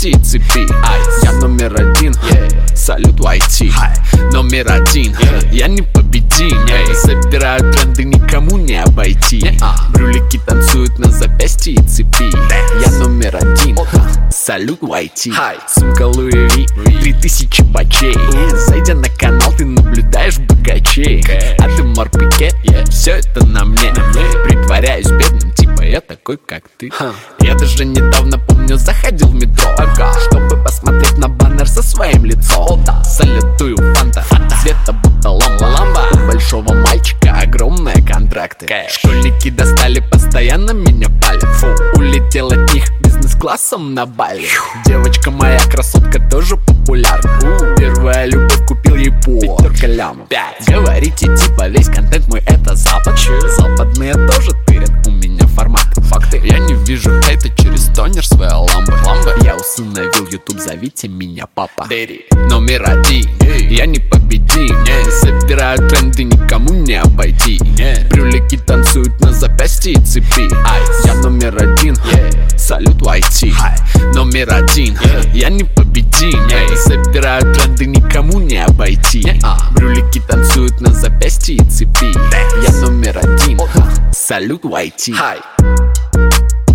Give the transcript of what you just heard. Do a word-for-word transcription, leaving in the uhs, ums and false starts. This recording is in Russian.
запястье и цепи. Я номер один, салют вай ти. Номер один, я непобедим. Собираю тренды, никому не обойти. Брюлики танцуют на запястье и цепи. Я номер один, салют вай ти. Сумка Луи Ви, три тысячи бачей. Зайдя на канал, ты наблюдаешь богачей. А ты Морпике, все это на мне. Притворяюсь бедным, типа я такой, как ты. Я даже недавно, помню, заходил в метро, чтобы посмотреть на баннер со своим лицом. Салютую фанта, цвета будто ламба. У большого мальчика огромные контракты. Школьники достали, постоянно меня палят. Улетел от них бизнес-классом на Бали. Девочка моя, красотка, тоже популярна. Первая любовь, купил ей по пятерка лямов. Говорите, типа весь контент мой это запад. Западные тоже тырят, у меня формат. Факты. Я не вижу хейта через тонер своей ламбы. Я усыновил YouTube, зовите меня папа. Дэри. Номер один, я непобедим. Собираю тренды, никому не обойти. Брюлики танцуют на запястье и цепи. Я номер один, салют вай ти. Номер один, я непобедим. Собираю тренды, никому не обойти. Брюлики танцуют на запястье и цепи. Я номер один, салют вай ти.